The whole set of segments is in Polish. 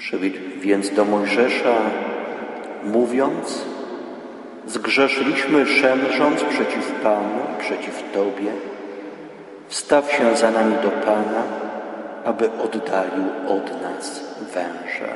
Przybyć więc do Mojżesza, mówiąc: zgrzeszyliśmy, szemrząc przeciw Panu i przeciw Tobie. Wstaw się za nami do Pana, aby oddalił od nas węża.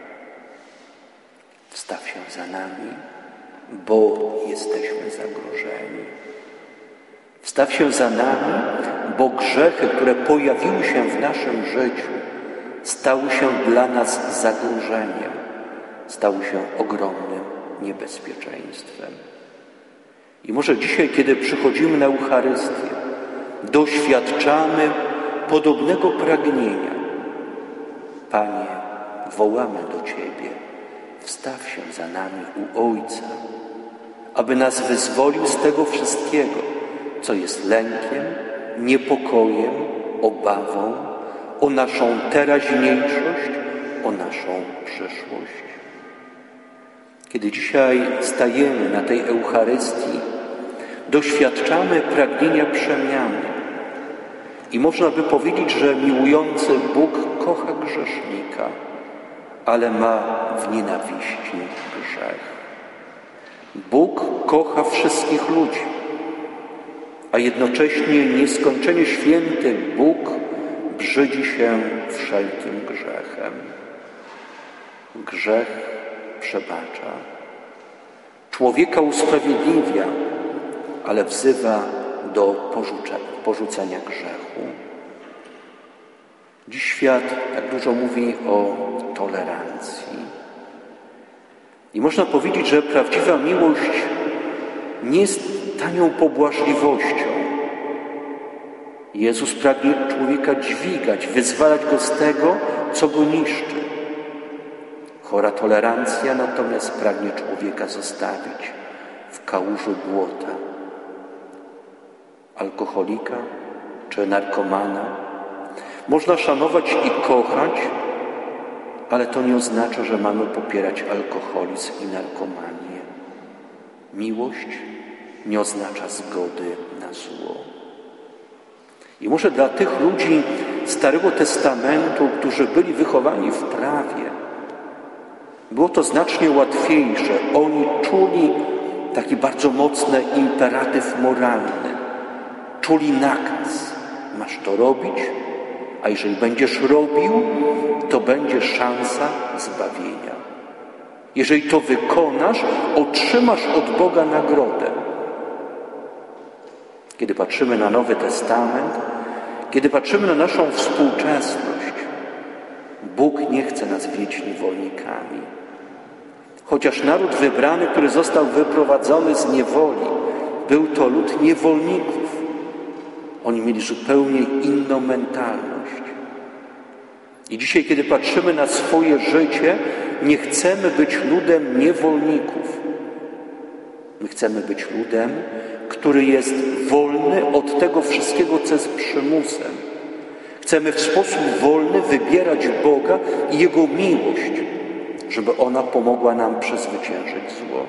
Wstaw się za nami, bo jesteśmy zagrożeni. Wstaw się za nami, bo grzechy, które pojawiły się w naszym życiu, stały się dla nas zagrożeniem, stały się ogromnym niebezpieczeństwem. I może dzisiaj, kiedy przychodzimy na Eucharystię, doświadczamy podobnego pragnienia. Panie, wołamy do Ciebie, wstaw się za nami u Ojca, aby nas wyzwolił z tego wszystkiego, co jest lękiem, niepokojem, obawą o naszą teraźniejszość, o naszą przyszłość. Kiedy dzisiaj stajemy na tej Eucharystii, doświadczamy pragnienia przemiany. I można by powiedzieć, że miłujący Bóg kocha grzesznika, ale ma w nienawiści grzech. Bóg kocha wszystkich ludzi, a jednocześnie nieskończenie święty Bóg brzydzi się wszelkim grzechem. Grzech przebacza. Człowieka usprawiedliwia, ale wzywa do porzucenia grzechu. Dziś świat tak dużo mówi o tolerancji. I można powiedzieć, że prawdziwa miłość nie jest tanią pobłażliwością. Jezus pragnie człowieka dźwigać, wyzwalać go z tego, co go niszczy. Chora tolerancja natomiast pragnie człowieka zostawić w kałuży błota. Alkoholika czy narkomana można szanować i kochać, ale to nie oznacza, że mamy popierać alkoholizm i narkomanię. Miłość nie oznacza zgody na zło. I może dla tych ludzi Starego Testamentu, którzy byli wychowani w prawie, było to znacznie łatwiejsze. Oni czuli taki bardzo mocny imperatyw moralny. Czuli nakaz. Masz to robić, a jeżeli będziesz robił, to będzie szansa zbawienia. Jeżeli to wykonasz, otrzymasz od Boga nagrodę. Kiedy patrzymy na Nowy Testament, kiedy patrzymy na naszą współczesność, Bóg nie chce nas widzieć niewolnikami. Chociaż naród wybrany, który został wyprowadzony z niewoli, był to lud niewolników. Oni mieli zupełnie inną mentalność. I dzisiaj, kiedy patrzymy na swoje życie, nie chcemy być ludem niewolników. My chcemy być ludem, który jest wolny od tego wszystkiego, co jest przymusem. Chcemy w sposób wolny wybierać Boga i Jego miłość, żeby ona pomogła nam przezwyciężyć zło.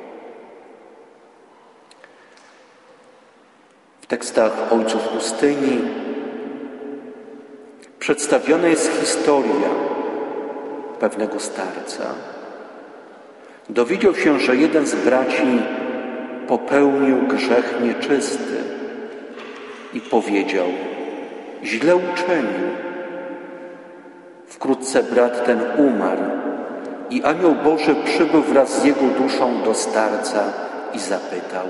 W tekstach ojców pustyni przedstawiona jest historia pewnego starca. Dowiedział się, że jeden z braci popełnił grzech nieczysty i powiedział: źle uczynił. Wkrótce brat ten umarł i anioł Boży przybył wraz z jego duszą do starca i zapytał: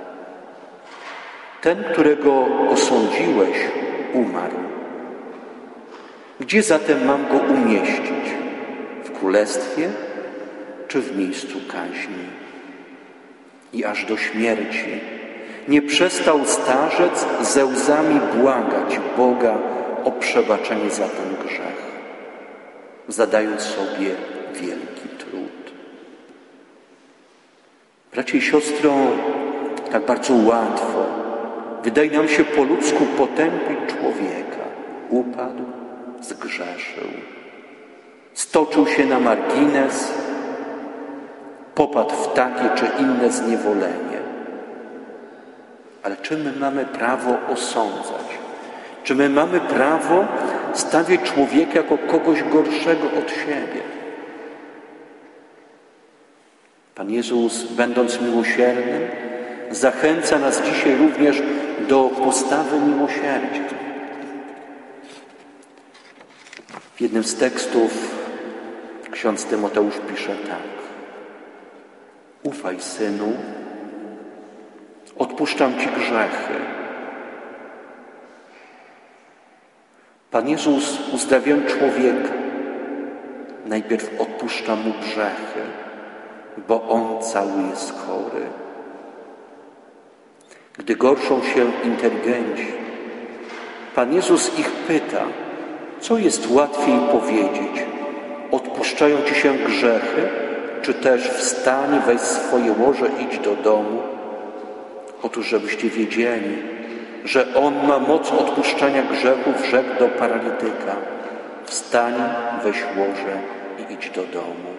ten, którego osądziłeś, umarł. Gdzie zatem mam go umieścić? W królestwie czy w miejscu kaźni? I aż do śmierci nie przestał starzec ze łzami błagać Boga o przebaczenie za ten grzech, zadając sobie wielki trud. Bracie i siostro, tak bardzo łatwo wydaje nam się po ludzku potępić człowieka. Upadł, zgrzeszył, stoczył się na margines, popadł w takie czy inne zniewolenie. Ale czy my mamy prawo osądzać? Czy my mamy prawo stawiać człowieka jako kogoś gorszego od siebie. Pan Jezus, będąc miłosiernym, zachęca nas dzisiaj również do postawy miłosierdzia. W jednym z tekstów ksiądz Tymoteusz pisze tak: ufaj, synu, odpuszczam Ci grzechy. Pan Jezus, uzdrawiając człowieka, najpierw odpuszcza mu grzechy, bo on cały jest chory. Gdy gorszą się inteligenci, Pan Jezus ich pyta, co jest łatwiej powiedzieć: odpuszczają Ci się grzechy, czy też wstań, weź swoje łoże, idź do domu? Otóż, żebyście wiedzieli, że On ma moc odpuszczania grzechów, rzekł do paralityka: wstań, weź łoże i idź do domu.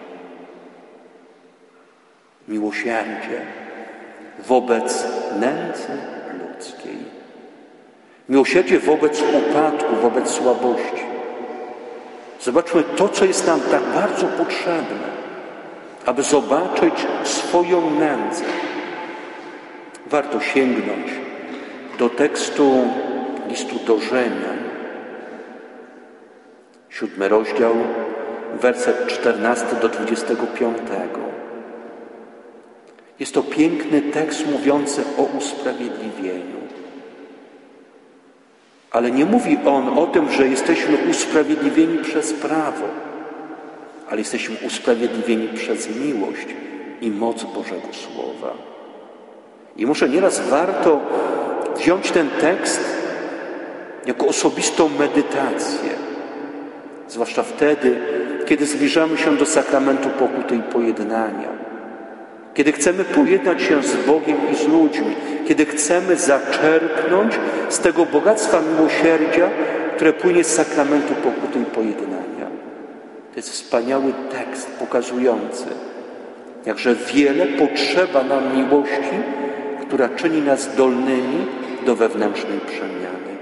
Miłosierdzie wobec nędzy ludzkiej. Miłosierdzie wobec upadku, wobec słabości. Zobaczmy to, co jest nam tak bardzo potrzebne, aby zobaczyć swoją nędzę. Warto sięgnąć do tekstu listu do Rzymian, 7 rozdział, werset 14 do 25. Jest to piękny tekst mówiący o usprawiedliwieniu. Ale nie mówi on o tym, że jesteśmy usprawiedliwieni przez prawo, ale jesteśmy usprawiedliwieni przez miłość i moc Bożego Słowa. I może nieraz warto wziąć ten tekst jako osobistą medytację, zwłaszcza wtedy, kiedy zbliżamy się do sakramentu pokuty i pojednania, kiedy chcemy pojednać się z Bogiem i z ludźmi, kiedy chcemy zaczerpnąć z tego bogactwa miłosierdzia, które płynie z sakramentu pokuty i pojednania. To jest wspaniały tekst pokazujący, jakże wiele potrzeba nam miłości, która czyni nas zdolnymi do wewnętrznej przemiany.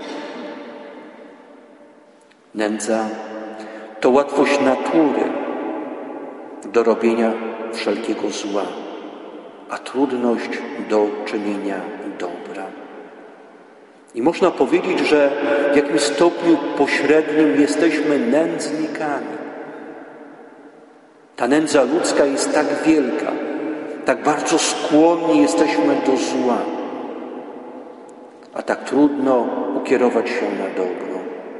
Nędza to łatwość natury do robienia wszelkiego zła, a trudność do czynienia dobra. I można powiedzieć, że w jakimś stopniu pośrednim jesteśmy nędznikami. Ta nędza ludzka jest tak wielka, tak bardzo skłonni jesteśmy do zła, a tak trudno ukierować się na dobro.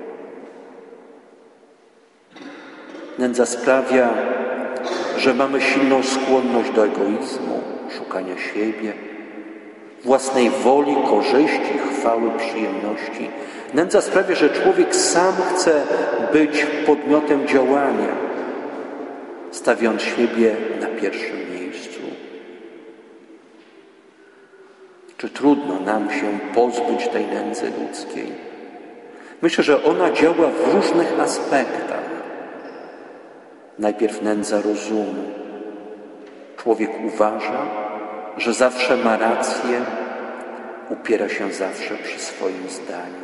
Nędza sprawia, że mamy silną skłonność do egoizmu, szukania siebie, własnej woli, korzyści, chwały, przyjemności. Nędza sprawia, że człowiek sam chce być podmiotem działania, stawiając siebie na pierwszym miejscu. Czy trudno nam się pozbyć tej nędzy ludzkiej? Myślę, że ona działa w różnych aspektach. Najpierw nędza rozumu. Człowiek uważa, że zawsze ma rację, upiera się zawsze przy swoim zdaniu.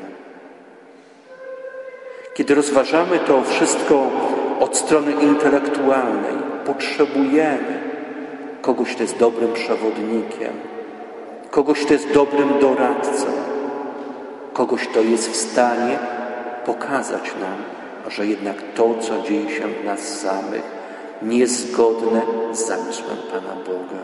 Kiedy rozważamy to wszystko od strony intelektualnej, potrzebujemy kogoś, kto jest dobrym przewodnikiem, kogoś, kto jest dobrym doradcą, kogoś, kto jest w stanie pokazać nam, że jednak to, co dzieje się w nas samych, nie jest zgodne z zamysłem Pana Boga.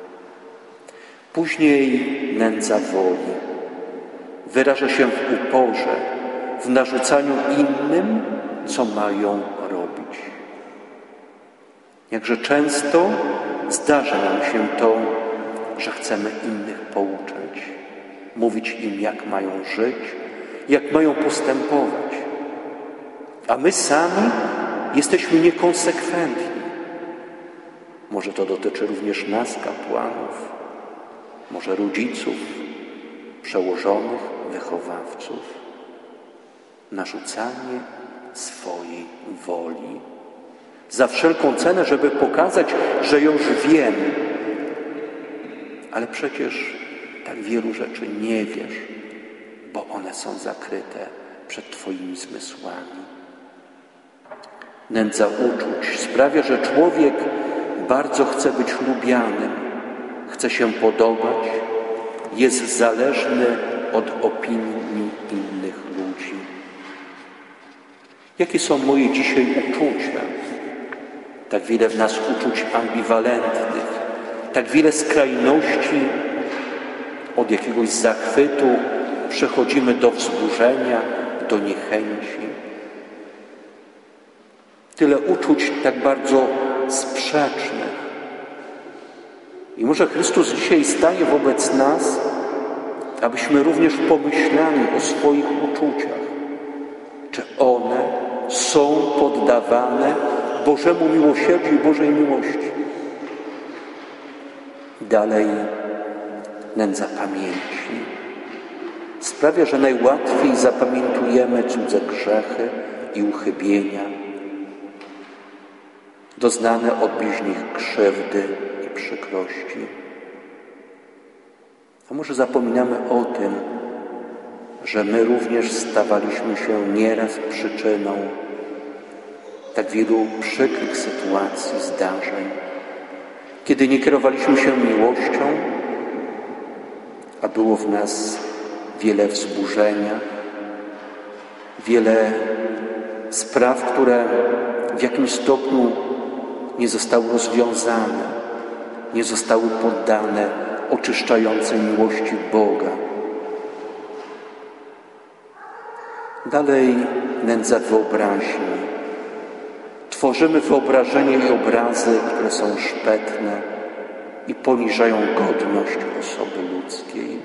Później nędza woli wyraża się w uporze, w narzucaniu innym, co mają robić. Jakże często zdarza nam się to, że chcemy innych pouczać, mówić im, jak mają żyć, jak mają postępować. A my sami jesteśmy niekonsekwentni. Może to dotyczy również nas, kapłanów, może rodziców, przełożonych, wychowawców. Narzucanie swojej woli za wszelką cenę, żeby pokazać, że już wiem. Ale przecież tak wielu rzeczy nie wiesz, bo one są zakryte przed Twoimi zmysłami. Nędza uczuć sprawia, że człowiek bardzo chce być lubianym, chce się podobać, jest zależny od opinii innych ludzi. Jakie są moje dzisiaj uczucia? Tak wiele w nas uczuć ambiwalentnych, tak wiele skrajności, od jakiegoś zachwytu przechodzimy do wzburzenia, do niechęci. Tyle uczuć tak bardzo sprzecznych. I może Chrystus dzisiaj staje wobec nas, abyśmy również pomyśleli o swoich uczuciach. Czy one są poddawane Bożemu miłosierdziu i Bożej miłości? Dalej nędza pamięci sprawia, że najłatwiej zapamiętujemy cudze grzechy i uchybienia, doznane od bliźnich krzywdy i przykrości. A może zapominamy o tym, że my również stawaliśmy się nieraz przyczyną tak wielu przykrych sytuacji, zdarzeń, kiedy nie kierowaliśmy się miłością, a było w nas wiele wzburzenia, wiele spraw, które w jakimś stopniu nie zostały rozwiązane, nie zostały poddane oczyszczającej miłości Boga. Dalej nędza wyobraźni. Tworzymy wyobrażenie i obrazy, które są szpetne i poniżają godność osoby ludzkiej.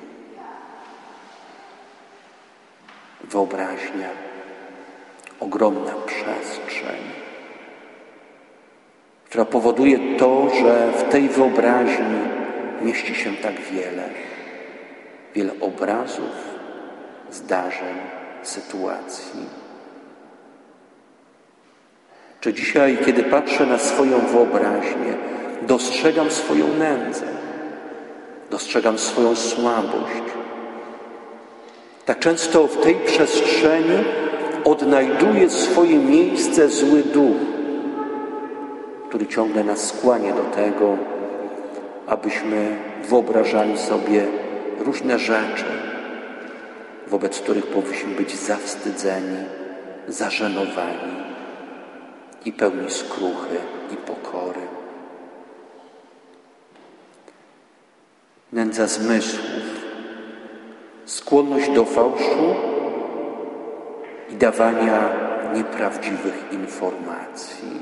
Wyobraźnia, ogromna przestrzeń, która powoduje to, że w tej wyobraźni mieści się tak wiele obrazów, zdarzeń, sytuacji. Czy dzisiaj, kiedy patrzę na swoją wyobraźnię, dostrzegam swoją nędzę, dostrzegam swoją słabość? Tak często w tej przestrzeni odnajduje swoje miejsce zły duch, który ciągle nas skłania do tego, abyśmy wyobrażali sobie różne rzeczy, wobec których powinniśmy być zawstydzeni, zażenowani i pełni skruchy i pokory. Nędza zmysłów, skłonność do fałszu i dawania nieprawdziwych informacji.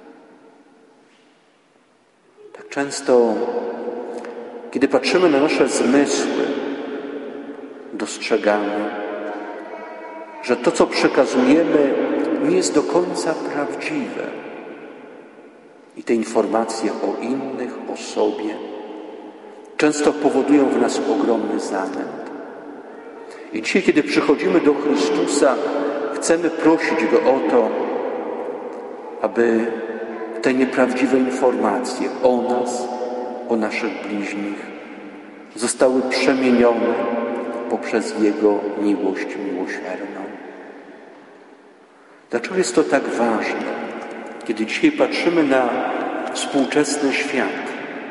Tak często, kiedy patrzymy na nasze zmysły, dostrzegamy, że to, co przekazujemy, nie jest do końca prawdziwe. I te informacje o innych, o sobie często powodują w nas ogromny zamęt. I dzisiaj, kiedy przychodzimy do Chrystusa, chcemy prosić Go o to, aby te nieprawdziwe informacje o nas, o naszych bliźnich zostały przemienione poprzez Jego miłość miłosierną. Dlaczego jest to tak ważne? Kiedy dzisiaj patrzymy na współczesny świat,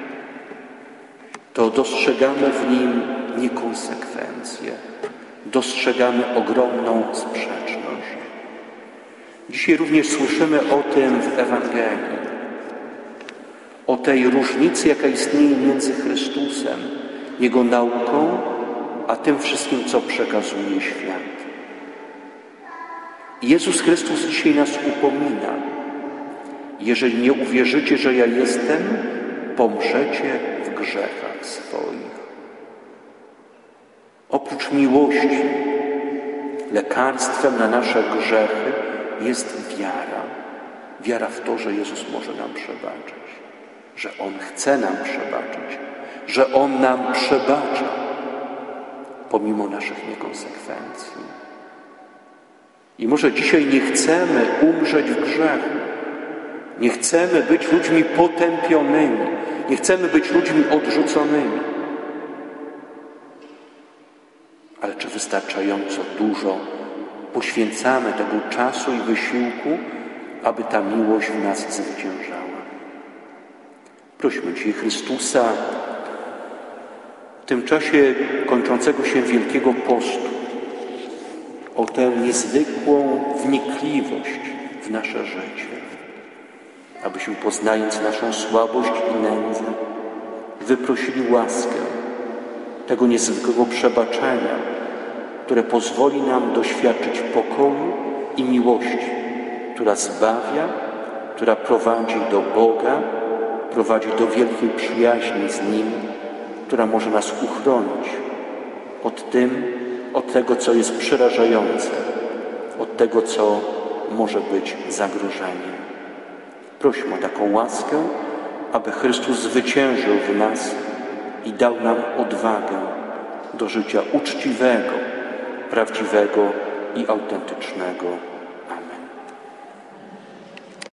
to dostrzegamy w nim niekonsekwencje, dostrzegamy ogromną sprzeczność. Dzisiaj również słyszymy o tym w Ewangelii, o tej różnicy, jaka istnieje między Chrystusem, Jego nauką, a tym wszystkim, co przekazuje świat. Jezus Chrystus dzisiaj nas upomina. Jeżeli nie uwierzycie, że ja jestem, pomrzecie w grzechach swoich. Oprócz miłości, lekarstwem na nasze grzechy jest wiara. Wiara w to, że Jezus może nam przebaczyć, że On chce nam przebaczyć, że On nam przebacza pomimo naszych niekonsekwencji. I może dzisiaj nie chcemy umrzeć w grzechu, nie chcemy być ludźmi potępionymi, nie chcemy być ludźmi odrzuconymi. Ale czy wystarczająco dużo poświęcamy tego czasu i wysiłku, aby ta miłość w nas zwyciężała. Prośmy Cię, Chrystusa, w tym czasie kończącego się Wielkiego Postu o tę niezwykłą wnikliwość w nasze życie, abyśmy, poznając naszą słabość i nędzę, wyprosili łaskę tego niezwykłego przebaczenia, które pozwoli nam doświadczyć pokoju i miłości, która zbawia, która prowadzi do Boga, prowadzi do wielkiej przyjaźni z Nim, która może nas uchronić od tego, co jest przerażające, od tego, co może być zagrożeniem. Prośmy o taką łaskę, aby Chrystus zwyciężył w nas i dał nam odwagę do życia uczciwego, prawdziwego i autentycznego.